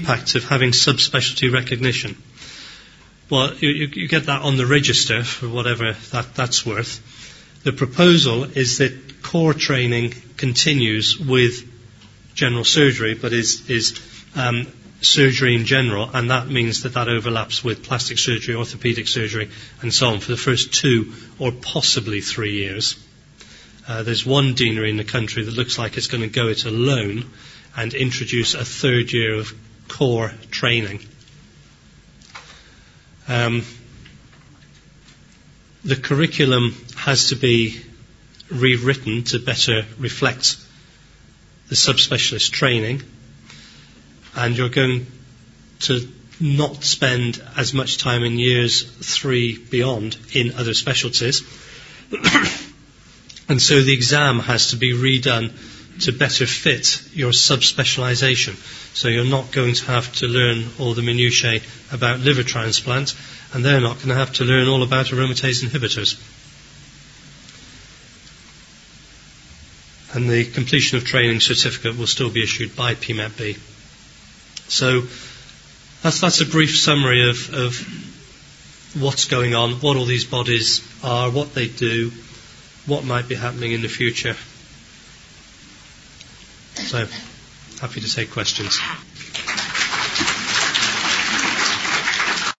impact of having subspecialty recognition? Well, you get that on the register for whatever that's worth. The proposal is that core training continues with general surgery, but is surgery in general, and that means that overlaps with plastic surgery, orthopedic surgery, and so on for the first 2 or possibly 3 years. There's one deanery in the country that looks like it's going to go it alone and introduce a 3rd year of core training. The curriculum has to be rewritten to better reflect the subspecialist training, and you're going to not spend as much time in years 3 beyond in other specialties. And so the exam has to be redone to better fit your subspecialisation. So you're not going to have to learn all the minutiae about liver transplant, and they're not going to have to learn all about aromatase inhibitors. And the completion of training certificate will still be issued by PMET-B. So that's a brief summary of what's going on, what all these bodies are, what they do, what might be happening in the future. So, happy to take questions.